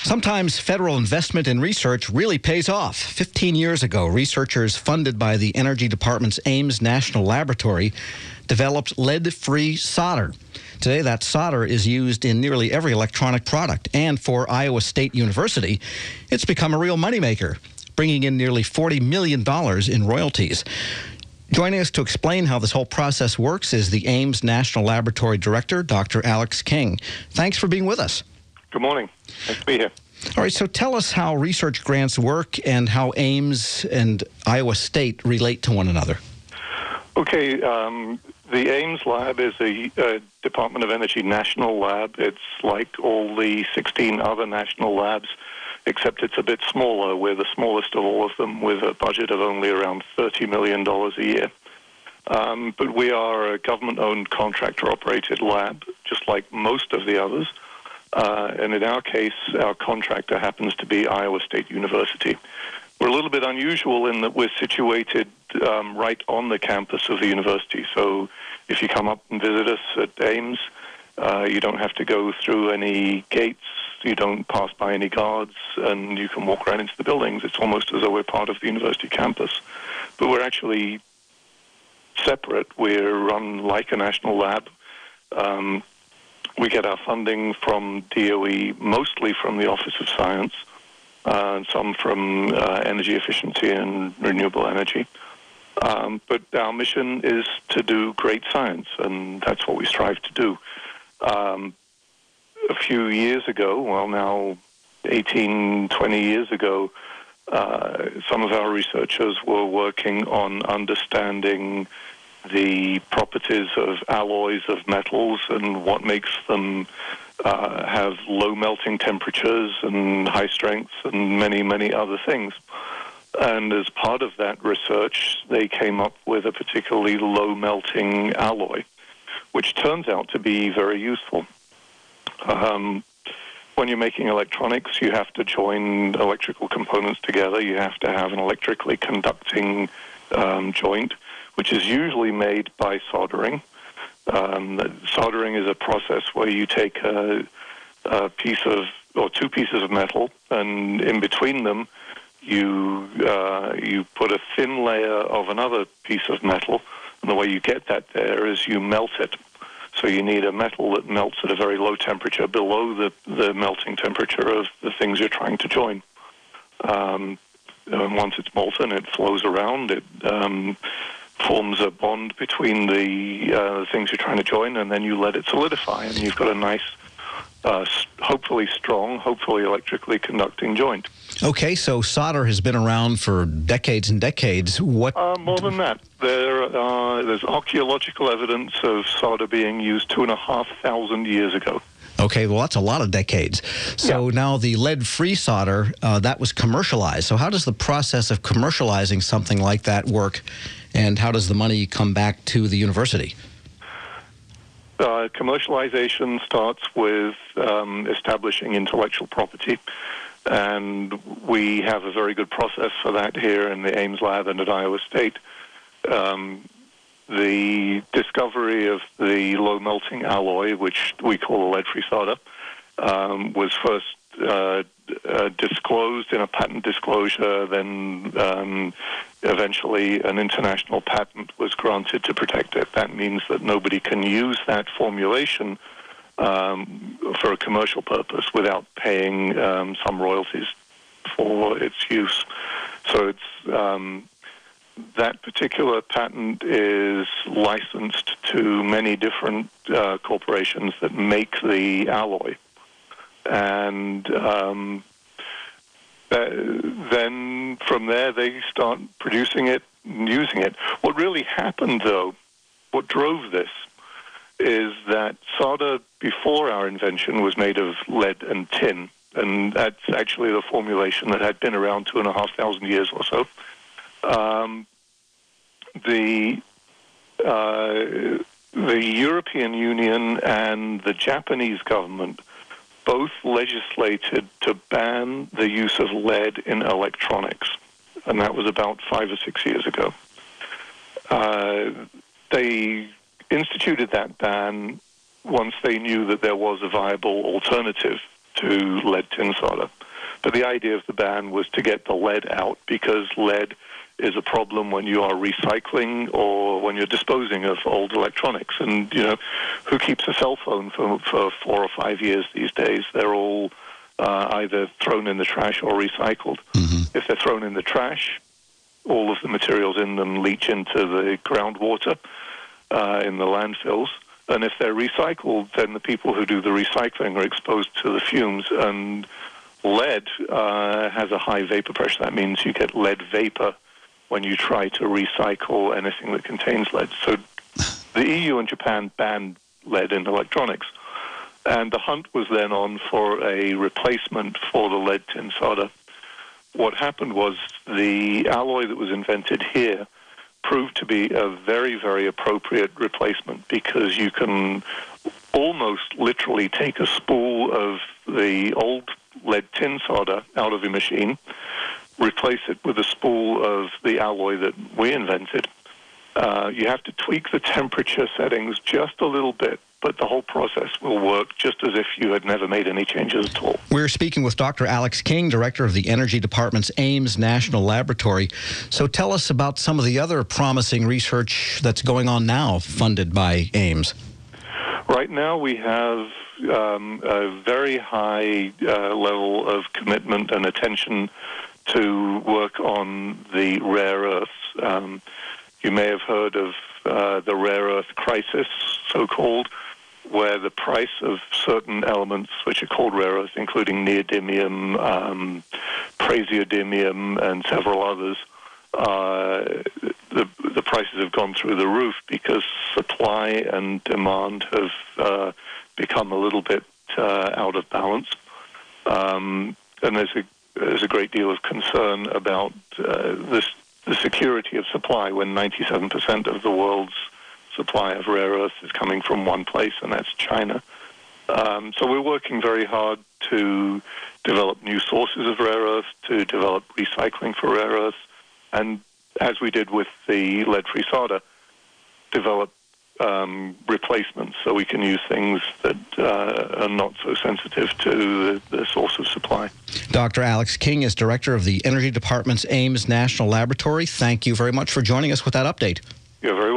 Sometimes federal investment in research really pays off. 15 years ago, researchers funded by the Energy Department's Ames National Laboratory developed lead-free solder. Today, that solder is used in nearly every electronic product. And for Iowa State University, it's become a real moneymaker, bringing in nearly $40 million in royalties. Joining us to explain how this whole process works is the Ames National Laboratory Director, Dr. Alex King. Thanks for being with us. Good morning. Nice to be here. All right, so tell us how research grants work and how Ames and Iowa State relate to one another. Okay, the Ames Lab is a Department of Energy national lab. It's like all the 16 other national labs, except it's a bit smaller. We're the smallest of all of them with a budget of only around $30 million a year. But we are a government-owned, contractor-operated lab, just like most of the others. And in our case, our contractor happens to be Iowa State University. We're a little bit unusual in that we're situated right on the campus of the university. So if you come up and visit us at Ames, you don't have to go through any gates, you don't pass by any guards, and you can walk right into the buildings. It's almost as though we're part of the university campus. But we're actually separate. We're run like a national lab. We get our funding from DOE, mostly from the Office of Science, and some from energy efficiency and renewable energy. But our mission is to do great science, and that's what we strive to do. A few years ago, well now 18, 20 years ago, some of our researchers were working on understanding the properties of alloys of metals and what makes them have low melting temperatures and high strengths and many, many other things. And as part of that research, they came up with a particularly low melting alloy, which turns out to be very useful. When you're making electronics, you have to join electrical components together. You have to have an electrically conducting joint, which is usually made by soldering. Soldering is a process where you take a piece of, or two pieces of metal, and in between them, you put a thin layer of another piece of metal, and the way you get that there is you melt it. So you need a metal that melts at a very low temperature, below the melting temperature of the things you're trying to join. And once it's molten, it flows around, it forms a bond between the things you're trying to join, and then you let it solidify, and you've got a nice, hopefully strong, hopefully electrically conducting joint. Okay, so solder has been around for decades and decades. What? More than that. There's archaeological evidence of solder being used 2,500 years ago. Okay, well, that's a lot of decades. So now the lead-free solder, that was commercialized. So how does the process of commercializing something like that work, and how does the money come back to the university? Commercialization starts with establishing intellectual property, and we have a very good process for that here in the Ames Lab and at Iowa State. The discovery of the low-melting alloy, which we call a lead-free solder, was first disclosed in a patent disclosure, then eventually an international patent was granted to protect it. That means that nobody can use that formulation for a commercial purpose without paying some royalties for its use. So it's that particular patent is licensed to many different corporations that make the alloy. And then from there, they start producing it and using it. What really happened, though, what drove this, is that solder before our invention was made of lead and tin. And that's actually the formulation that had been around 2,500 years or so. The European Union and the Japanese government both legislated to ban the use of lead in electronics, and that was about 5 or 6 years ago. They instituted that ban once they knew that there was a viable alternative to lead tin solder. But the idea of the ban was to get the lead out, because lead is a problem when you are recycling or when you're disposing of old electronics. And, who keeps a cell phone for 4 or 5 years these days? They're all either thrown in the trash or recycled. Mm-hmm. If they're thrown in the trash, all of the materials in them leach into the groundwater in the landfills. And if they're recycled, then the people who do the recycling are exposed to the fumes. And lead has a high vapor pressure. That means you get lead vapor when you try to recycle anything that contains lead. So the EU and Japan banned lead in electronics. And the hunt was then on for a replacement for the lead tin solder. What happened was the alloy that was invented here proved to be a very, very appropriate replacement, because you can almost literally take a spool of the old lead tin solder out of your machine, replace it with a spool of the alloy that we invented. You have to tweak the temperature settings just a little bit, but the whole process will work just as if you had never made any changes at all. We're speaking with Dr. Alex King, director of the Energy Department's Ames National Laboratory. So tell us about some of the other promising research that's going on now, funded by Ames. Right now we have a very high level of commitment and attention to work on the rare earths. You may have heard of the rare earth crisis, so-called, where the price of certain elements, which are called rare earths, including neodymium, praseodymium, and several others, the prices have gone through the roof because supply and demand have become a little bit out of balance. And there's a great deal of concern about the security of supply, when 97% of the world's supply of rare earths is coming from one place, and that's China. So we're working very hard to develop new sources of rare earths, to develop recycling for rare earths, and as we did with the lead-free solder, develop replacements so we can use things that are not so sensitive to the source of supply. Dr. Alex King is director of the Energy Department's Ames National Laboratory. Thank you very much for joining us with that update. You're very welcome.